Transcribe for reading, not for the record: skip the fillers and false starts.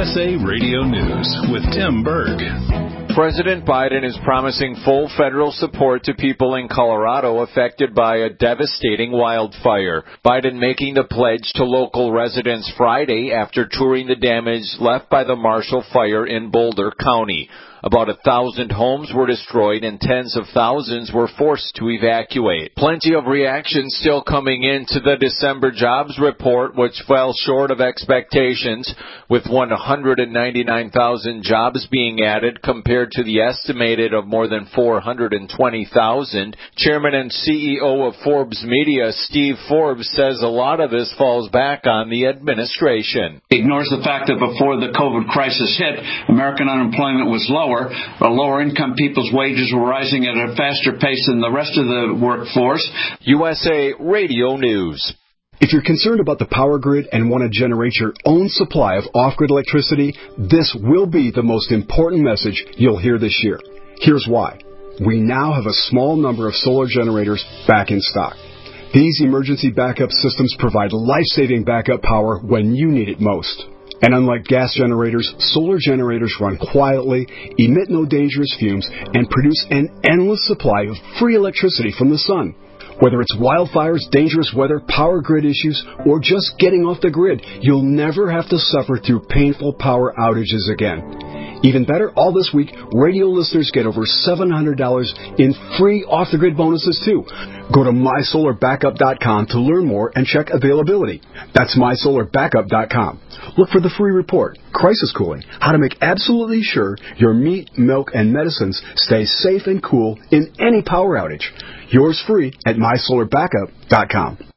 USA Radio News with Tim Berg. President Biden is promising full federal support to people in Colorado affected by a devastating wildfire. Biden making the pledge to local residents Friday after touring the damage left by the Marshall Fire in Boulder County. About 1,000 homes were destroyed and tens of thousands were forced to evacuate. Plenty of reactions still coming into the December jobs report, which fell short of expectations, with 199,000 jobs being added compared to the estimated of more than 420,000. Chairman and CEO of Forbes Media, Steve Forbes, says a lot of this falls back on the administration. Ignores the fact that before the COVID crisis hit, American unemployment was lower. Lower-income people's wages were rising at a faster pace than the rest of the workforce. USA Radio News. If you're concerned about the power grid and want to generate your own supply of off-grid electricity, this will be the most important message you'll hear this year. Here's why. We now have a small number of solar generators back in stock. These emergency backup systems provide life-saving backup power when you need it most. And unlike gas generators, solar generators run quietly, emit no dangerous fumes, and produce an endless supply of free electricity from the sun. Whether it's wildfires, dangerous weather, power grid issues, or just getting off the grid, you'll never have to suffer through painful power outages again. Even better, all this week, radio listeners get over $700 in free off-the-grid bonuses, too. Go to MySolarBackup.com to learn more and check availability. That's MySolarBackup.com. Look for the free report, Crisis Cooling, how to make absolutely sure your meat, milk, and medicines stay safe and cool in any power outage. Yours free at MySolarBackup.com.